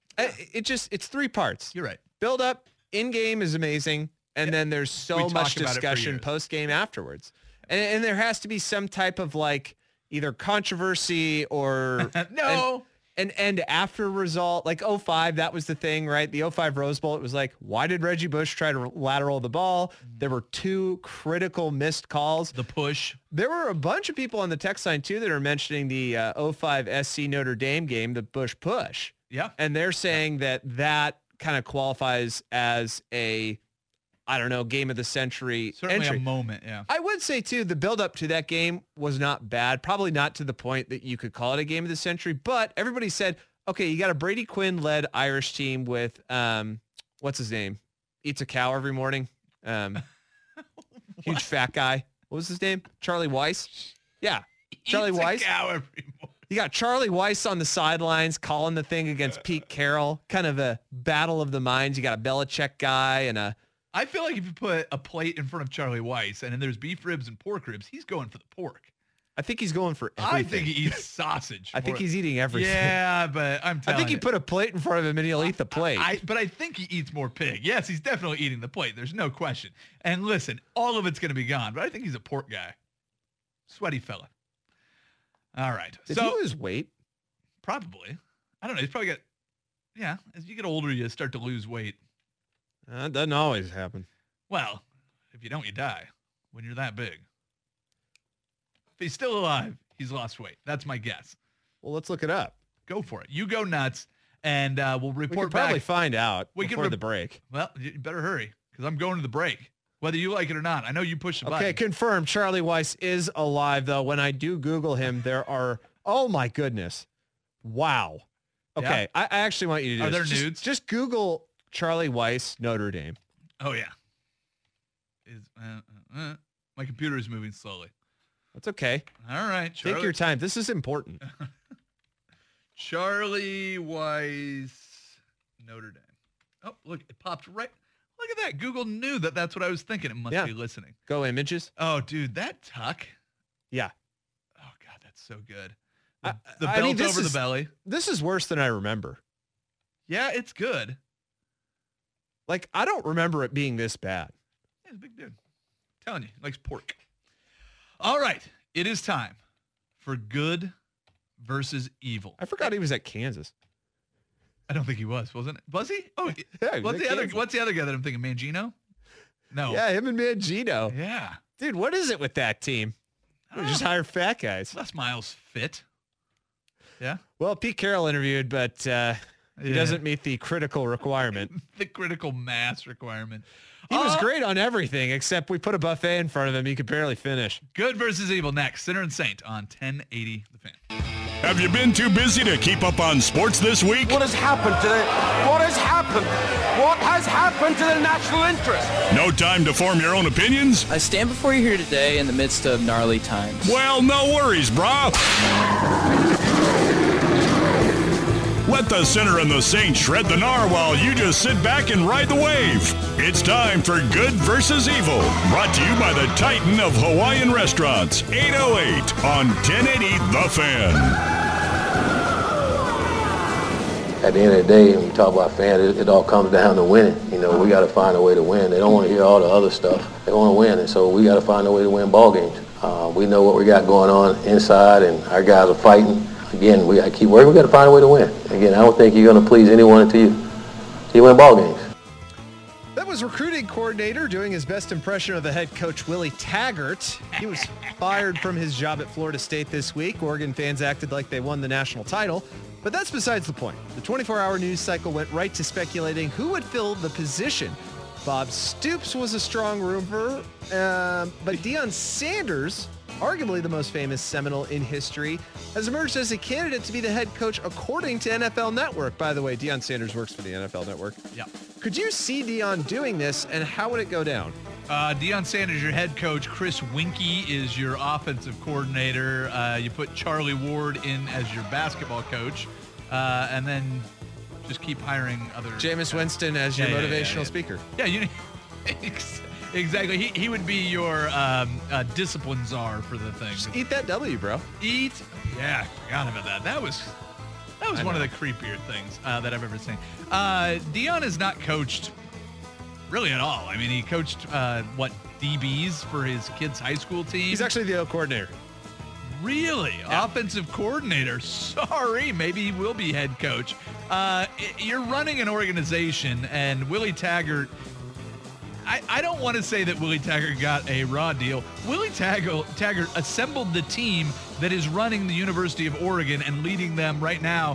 It's three parts. You're right. Build up, in-game is amazing, and then there's so much discussion post-game afterwards. And there has to be some type of like either controversy or and after result, like 05, that was the thing, right? The 05 Rose Bowl, it was like, why did Reggie Bush try to lateral the ball? There were 2 critical missed calls. The push. There were a bunch of people on the text line, too, that are mentioning the 05 SC Notre Dame game, the Bush push. Yeah. And they're saying that kind of qualifies as a, I don't know, game of the century Certainly entry. A moment, yeah. I would say, too, the build-up to that game was not bad. Probably not to the point that you could call it a game of the century, but everybody said, okay, you got a Brady Quinn-led Irish team with, what's his name? Eats a cow every morning. Huge fat guy. What was his name? Charlie Weiss? Yeah. Charlie Weiss. Eats a cow every morning. You got Charlie Weiss on the sidelines calling the thing against Pete Carroll. Kind of a battle of the minds. You got a Belichick guy and a... I feel like if you put a plate in front of Charlie Weiss and then there's beef ribs and pork ribs, he's going for the pork. I think he's going for everything. I think he eats sausage. I think he's eating everything. Yeah, but I'm telling you. I think you put a plate in front of him and he'll eat the plate. But I think he eats more pig. Yes, he's definitely eating the plate. There's no question. And listen, all of it's going to be gone, but I think he's a pork guy. Sweaty fella. All right. Did he lose weight? Probably. I don't know. He's probably got, yeah, as you get older, you start to lose weight. That doesn't always happen. Well, if you don't, you die when you're that big. If he's still alive, he's lost weight. That's my guess. Well, let's look it up. Go for it. You go nuts, and we'll report back. We can probably find out before the break. Well, you better hurry, because I'm going to the break, whether you like it or not. I know you push the button. Okay, confirmed. Charlie Weiss is alive, though. When I do Google him, there are, oh, my goodness. Wow. Okay, yeah. I actually want you to do this. Are there nudes? Just Google Charlie Weiss, Notre Dame. Oh, yeah. My computer is moving slowly. That's okay. All right. Charlie. Take your time. This is important. Charlie Weiss, Notre Dame. Oh, look, it popped right. Look at that. Google knew that that's what I was thinking. It must be listening. Go images. Oh, dude, that tuck. Yeah. Oh, God, that's so good. The belt over the belly. This is worse than I remember. Yeah, it's good. Like, I don't remember it being this bad. Yeah, he's a big dude. I'm telling you, he likes pork. All right, it is time for good versus evil. I forgot he was at Kansas. I don't think he wasn't it? Was he? Oh, yeah. What's the other guy that I'm thinking? Mangino? No. Yeah, him and Mangino. Yeah. Dude, what is it with that team? Just hire fat guys. Les Miles fit. Yeah. Well, Pete Carroll interviewed, but he doesn't meet the critical requirement. The critical mass requirement. He was great on everything, except we put a buffet in front of him. He could barely finish. Good versus evil next. Sinner and Saint on 1080 The Fan. Have you been too busy to keep up on sports this week? What has happened to What has happened to the national interest? No time to form your own opinions? I stand before you here today in the midst of gnarly times. Well, no worries, brah. Let the Sinner and the Saint shred the gnar while you just sit back and ride the wave. It's time for Good versus Evil, brought to you by the Titan of Hawaiian Restaurants, 808 on 1080 The Fan. At the end of the day, when you talk about fans, it all comes down to winning. You know, we got to find a way to win. They don't want to hear all the other stuff. They want to win, and so we got to find a way to win ball games. We know what we got going on inside, and our guys are fighting. Again, we got to keep working. We got to find a way to win. Again, I don't think you're going to please anyone until you win ball games. That was recruiting coordinator doing his best impression of the head coach, Willie Taggart. He was fired from his job at Florida State this week. Oregon fans acted like they won the national title, but that's besides the point. The 24-hour news cycle went right to speculating who would fill the position. Bob Stoops was a strong rumor, but Deion Sanders, arguably the most famous Seminole in history, has emerged as a candidate to be the head coach according to NFL Network. By the way, Deion Sanders works for the NFL Network. Yeah. Could you see Deion doing this, and how would it go down? Deion Sanders, your head coach. Chris Winkie is your offensive coordinator. You put Charlie Ward in as your basketball coach, and then just keep hiring other... Jameis Winston as your motivational speaker. Yeah, exactly. He would be your discipline czar for the thing. Just eat that W, bro. Yeah, I forgot about that. That was That was one of the creepier things that I've ever seen. Deion is not coached really at all. I mean, he coached, DBs for his kids' high school team. He's actually the coordinator. Really? Yeah. Offensive coordinator. Sorry, maybe he will be head coach. You're running an organization, and Willie Taggart, I don't want to say that Willie Taggart got a raw deal. Willie Taggart assembled the team that is running the University of Oregon and leading them right now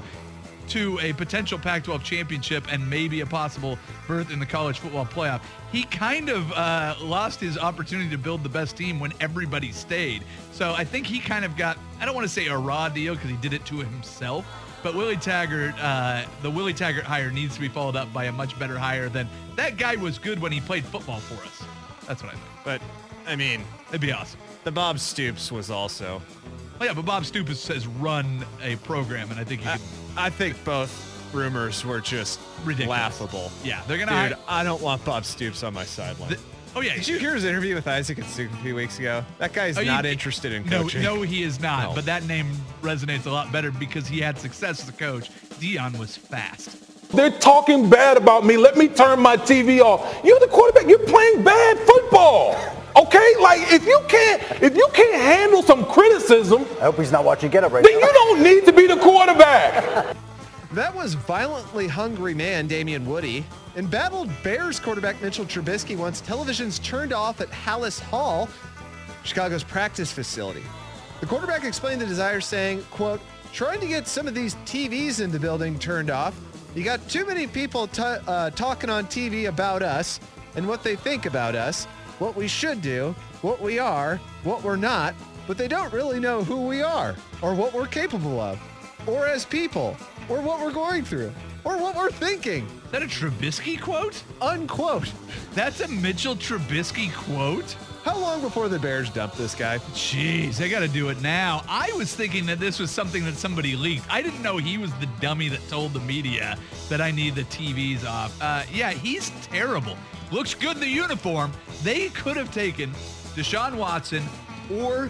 to a potential Pac-12 championship and maybe a possible berth in the college football playoff. He kind of lost his opportunity to build the best team when everybody stayed. So I think he kind of got, I don't want to say a raw deal because he did it to himself, but Willie Taggart, the Willie Taggart hire needs to be followed up by a much better hire than that guy was good when he played football for us. That's what I think. But, I mean, it'd be awesome. The Bob Stoops was also. Oh, yeah, but Bob Stoops has run a program, and I think he could. I think both rumors were just ridiculous. Laughable. Yeah, they're going to. Dude, I don't want Bob Stoops on my sideline. Oh, yeah. Did you hear his interview with Isaac Atsuka a few weeks ago? That guy's not interested in coaching. No, he is not. No. But that name resonates a lot better because he had success as a coach. Deion was fast. They're talking bad about me. Let me turn my TV off. You're the quarterback. You're playing bad football. Okay? Like, if you can't handle some criticism. I hope he's not watching Get Up right now. Then you don't need to be the quarterback. That was violently hungry man Damian Woody. Embattled Bears quarterback Mitchell Trubisky wants televisions turned off at Hallis Hall, Chicago's practice facility. The quarterback explained the desire saying, quote, trying to get some of these TVs in the building turned off. You got too many people talking on TV about us and what they think about us, what we should do, what we are, what we're not, but they don't really know who we are or what we're capable of or as people or what we're going through or what we're thinking. Is that a Trubisky quote? Unquote. That's a Mitchell Trubisky quote? How long before the Bears dump this guy? Jeez, they got to do it now. I was thinking that this was something that somebody leaked. I didn't know he was the dummy that told the media that I need the TVs off. Yeah, he's terrible. Looks good in the uniform. They could have taken Deshaun Watson or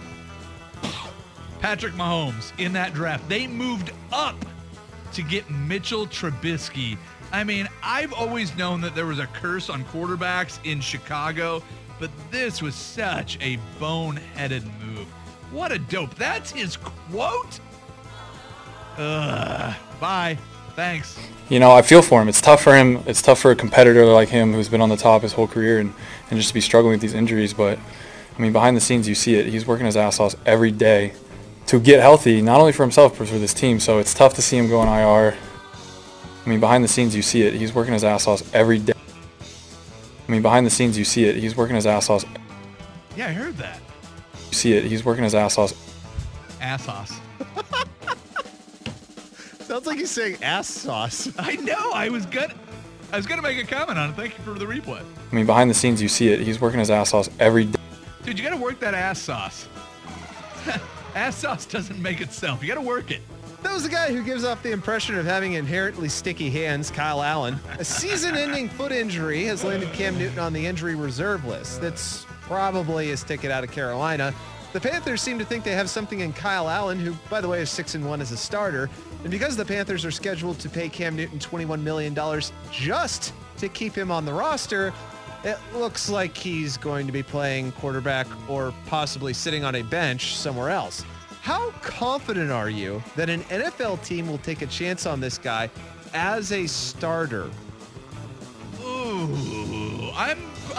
Patrick Mahomes in that draft. They moved up to get Mitchell Trubisky. I mean, I've always known that there was a curse on quarterbacks in Chicago, but this was such a boneheaded move. What a dope. That's his quote? Bye. Thanks. You know, I feel for him. It's tough for him. It's tough for a competitor like him who's been on the top his whole career and just to be struggling with these injuries. But, I mean, behind the scenes, you see it. He's working his ass off every day to get healthy, not only for himself, but for this team. So it's tough to see him go on IR. I mean, behind the scenes, you see it. He's working his ass off every day. I mean, behind the scenes, you see it. He's working his ass off. Yeah, I heard that. You see it. He's working his ass off. Ass sauce. Sounds like he's saying ass sauce. I know. I was gonna make a comment on it. Thank you for the replay. I mean, behind the scenes, you see it. He's working his ass off every day. Dude, you got to work that ass sauce. Ass sauce doesn't make itself. You got to work it. That was the guy who gives off the impression of having inherently sticky hands, Kyle Allen. A season-ending foot injury has landed Cam Newton on the injury reserve list. That's probably his ticket out of Carolina. The Panthers seem to think they have something in Kyle Allen, who, by the way, is 6-1 as a starter. And because the Panthers are scheduled to pay Cam Newton $21 million just to keep him on the roster, it looks like he's going to be playing quarterback or possibly sitting on a bench somewhere else. How confident are you that an NFL team will take a chance on this guy as a starter? Ooh, I'm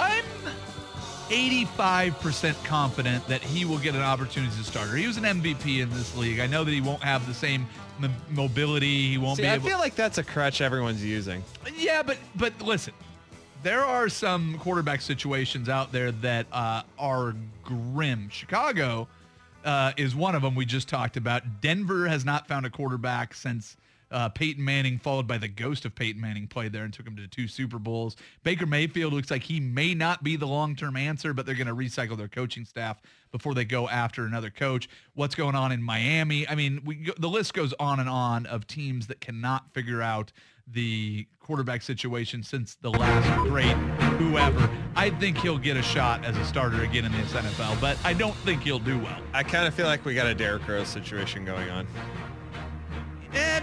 85% confident that he will get an opportunity as a starter. He was an MVP in this league. I know that he won't have the same mobility. He won't be able. I feel like that's a crutch everyone's using. Yeah, but listen, there are some quarterback situations out there that are grim. Chicago is one of them we just talked about. Denver has not found a quarterback since Peyton Manning, followed by the ghost of Peyton Manning, played there and took him to 2 Super Bowls. Baker Mayfield looks like he may not be the long-term answer, but they're going to recycle their coaching staff before they go after another coach. What's going on in Miami? I mean, the list goes on and on of teams that cannot figure out the quarterback situation since the last great whoever. I think he'll get a shot as a starter again in this NFL, but I don't think he'll do well. I kind of feel like we got a Derrick Rose situation going on. And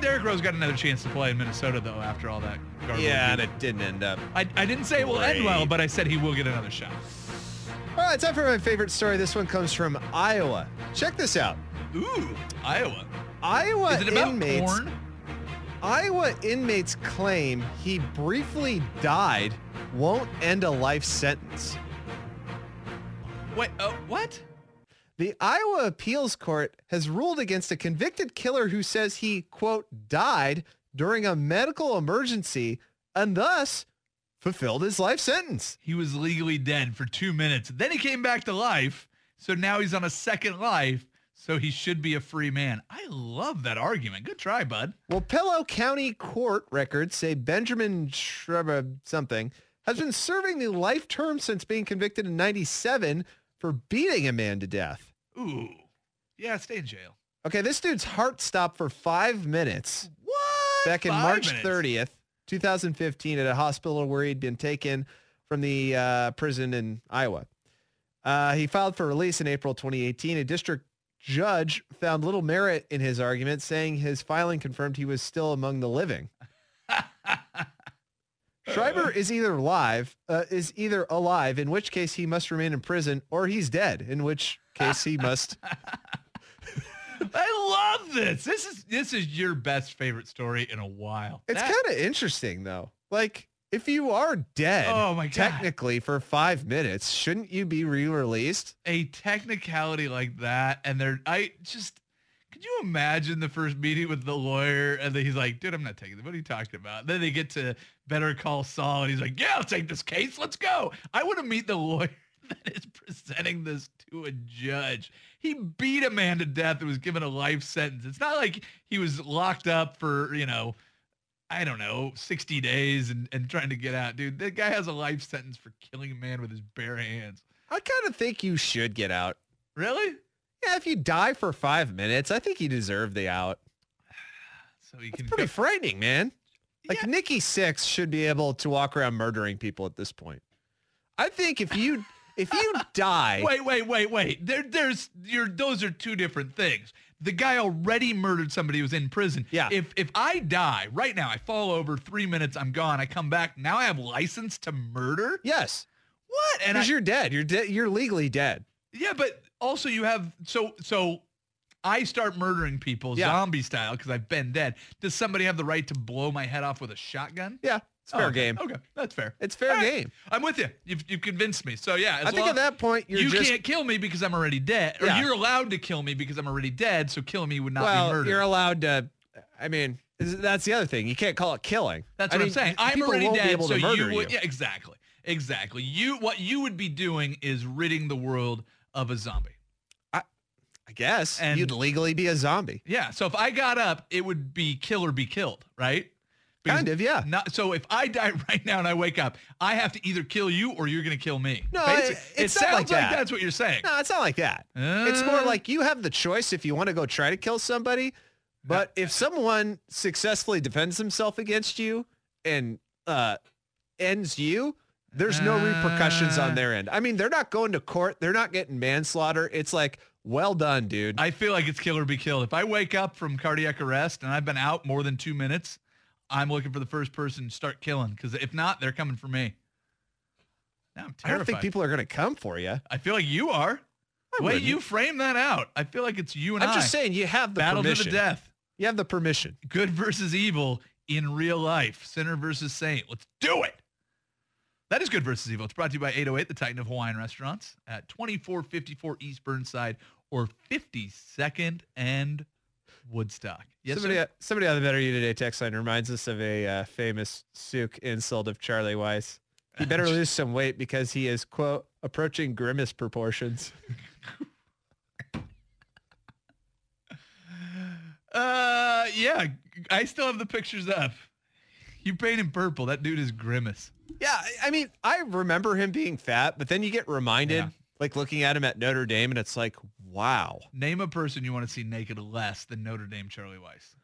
Derrick Rose got another chance to play in Minnesota, though, after all that garbage. Yeah, and it didn't end up. I didn't say it will end well, but I said he will get another shot. All right, time for my favorite story. This one comes from Iowa. Check this out. Ooh, Iowa. Iowa Is it about inmates. porn? Iowa inmates claim he briefly died won't end a life sentence. Wait, what? The Iowa Appeals Court has ruled against a convicted killer who says he, quote, died during a medical emergency and thus fulfilled his life sentence. He was legally dead for 2 minutes. Then he came back to life. So now he's on a second life. So he should be a free man. I love that argument. Good try, bud. Well, Pillow County court records say Benjamin Shreba something has been serving the life term since being convicted in 97 for beating a man to death. Ooh. Yeah, stay in jail. Okay, this dude's heart stopped for 5 minutes. What? Back in 5 March minutes? 30th, 2015 at a hospital where he'd been taken from the prison in Iowa. He filed for release in April 2018. A district judge found little merit in his argument, saying his filing confirmed he was still among the living. Schreiber is either alive, in which case he must remain in prison, or he's dead, in which case he must. I love this. This is your best favorite story in a while. It's kind of interesting though. Like, if you are dead, oh my God, technically for 5 minutes, shouldn't you be re-released? A technicality like that, and could you imagine the first meeting with the lawyer, and then he's like, dude, I'm not taking it. What are you talking about? Then they get to Better Call Saul, and he's like, yeah, I'll take this case. Let's go. I want to meet the lawyer that is presenting this to a judge. He beat a man to death and was given a life sentence. It's not like he was locked up for, 60 days and trying to get out. Dude, that guy has a life sentence for killing a man with his bare hands. I kind of think you should get out. Really? Yeah, if you die for 5 minutes, I think you deserve the out. So you can. It's pretty frightening, man. Like, Nikki Sixx should be able to walk around murdering people at this point. I think if you die. Wait. Those are two different things. The guy already murdered somebody who was in prison. Yeah. If I die right now, I fall over, 3 minutes, I'm gone. I come back. Now I have license to murder? Yes. What? And because you're dead. You're legally dead. Yeah, but also you have so I start murdering people zombie style because I've been dead. Does somebody have the right to blow my head off with a shotgun? Yeah, it's fair game. Okay, that's fair. It's fair game. I'm with you. You've convinced me. So yeah, I think at that point you can't kill me because I'm already dead, or you're allowed to kill me because I'm already dead. So killing me would not be murder. You're allowed to. I mean, that's the other thing. You can't call it killing. That's what I'm saying. I'm already dead, so you would. Yeah, exactly. What you would be doing is ridding the world of a zombie. I guess. And you'd legally be a zombie. Yeah. So if I got up, it would be kill or be killed, right? Because kind of, yeah. So if I die right now and I wake up, I have to either kill you or you're going to kill me. No, it sounds like that's what you're saying. No, it's not like that. It's more like you have the choice if you want to go try to kill somebody. But if someone successfully defends himself against you and ends you, there's no repercussions on their end. I mean, they're not going to court. They're not getting manslaughter. It's like, well done, dude. I feel like it's kill or be killed. If I wake up from cardiac arrest and I've been out more than 2 minutes, I'm looking for the first person to start killing, because if not, they're coming for me. Now I'm terrified. I don't think people are going to come for you. I feel like you are. The way you frame that out, I feel like it's you and I'm just saying you have the battle permission. to the death. You have the permission. Good versus evil in real life. Sinner versus saint. Let's do it. That is Good versus Evil. It's brought to you by 808, the Titan of Hawaiian Restaurants, at 2454 East Burnside or 52nd and Woodstock. Yes, somebody on the Better You Today text line reminds us of a famous Souk insult of Charlie Weiss. He better lose some weight because he is, quote, approaching Grimace proportions. Yeah, I still have the pictures up. You paint him purple. That dude is Grimace. Yeah, I mean, I remember him being fat, but then you get reminded, like looking at him at Notre Dame, and it's like, wow. Name a person you want to see naked less than Notre Dame Charlie Weiss.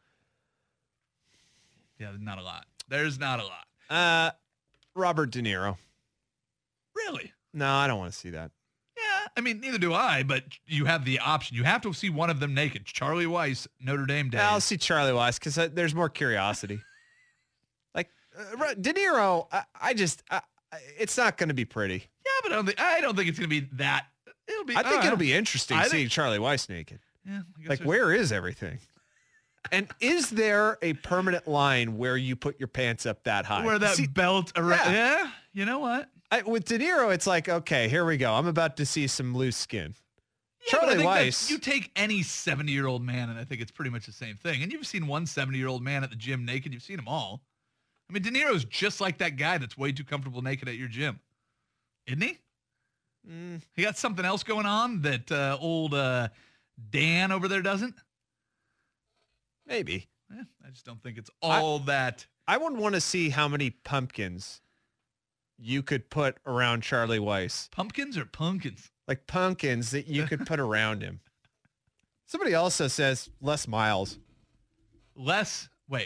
Yeah, not a lot. There's not a lot. Robert De Niro. Really? No, I don't want to see that. Yeah, I mean, neither do I, but you have the option. You have to see one of them naked. Charlie Weiss, Notre Dame days. I'll see Charlie Weiss because there's more curiosity. Like De Niro, it's not going to be pretty. Yeah, but I don't think it's going to be that. I think it'll be interesting seeing Charlie Weiss naked. Yeah, like where is everything? And is there a permanent line where you put your pants up that high? Where that belt around? Yeah, you know what? With De Niro, it's like, okay, here we go. I'm about to see some loose skin. Yeah, Charlie Weiss. You take any 70-year-old man, and I think it's pretty much the same thing. And you've seen one 70-year-old man at the gym naked. You've seen them all. I mean, De Niro's just like that guy that's way too comfortable naked at your gym. Isn't he? He got something else going on that old Dan over there doesn't? Maybe. I just don't think it's all that. I would want to see how many pumpkins you could put around Charlie Weiss. Pumpkins or pumpkins? Like pumpkins that you could put around him. Somebody also says Les Miles. Les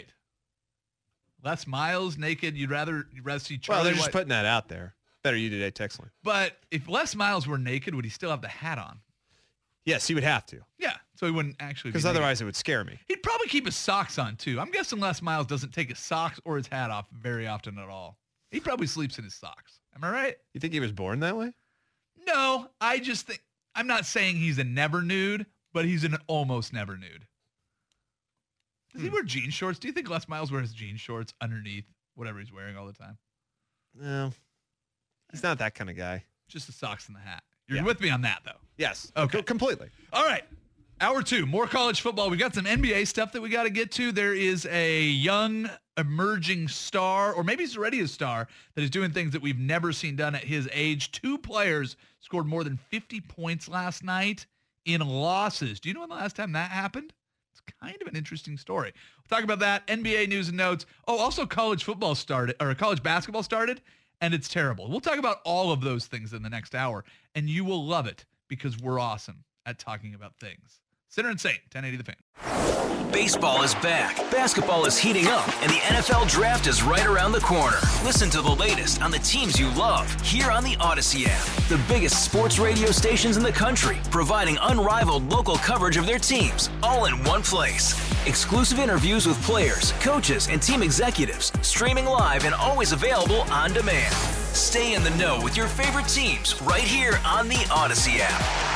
Miles naked. You'd rather see Charlie Well, they're Weiss. just putting that out there. Better You Today text line. But if Les Miles were naked, would he still have the hat on? Yes, he would have to. Yeah, so he wouldn't actually. Because otherwise it would scare me. He'd probably keep his socks on too. I'm guessing Les Miles doesn't take his socks or his hat off very often at all. He probably sleeps in his socks. Am I right? You think he was born that way? No, I just think, I'm not saying he's a never nude, but he's an almost never nude. Does he wear jean shorts? Do you think Les Miles wears jean shorts underneath whatever he's wearing all the time? No. He's not that kind of guy. Just the socks and the hat. You're with me on that, though? Yes. Okay. Completely. All right. Hour 2, more college football. We got some NBA stuff that we got to get to. There is a young emerging star, or maybe he's already a star, that is doing things that we've never seen done at his age. 2 players scored more than 50 points last night in losses. Do you know when the last time that happened? It's kind of an interesting story. We'll talk about that. NBA news and notes. Oh, also college basketball started, and it's terrible. We'll talk about all of those things in the next hour, and you will love it because we're awesome at talking about things. Sinner and Saint, 1080 The Fan. Baseball is back, basketball is heating up, and the NFL Draft is right around the corner. Listen to the latest on the teams you love here on the Odyssey app. The biggest sports radio stations in the country, providing unrivaled local coverage of their teams, all in one place. Exclusive interviews with players, coaches, and team executives, streaming live and always available on demand. Stay in the know with your favorite teams right here on the Odyssey app.